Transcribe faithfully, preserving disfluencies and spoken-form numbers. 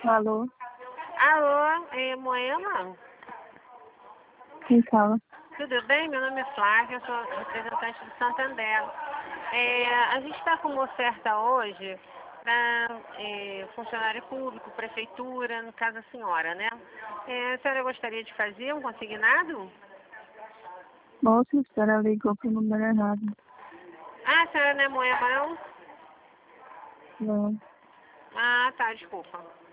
Alô? Alô, é Moema? Quem fala? Tudo bem? Meu nome é Flávia, eu sou representante do Santander. É, a gente está com uma oferta hoje para é, funcionário público, prefeitura, no caso a senhora, né? É, a senhora gostaria de fazer um consignado? Moça, a senhora ligou para o número errado. Ah, a senhora não é Moema, não? Não. Ah, tá, desculpa.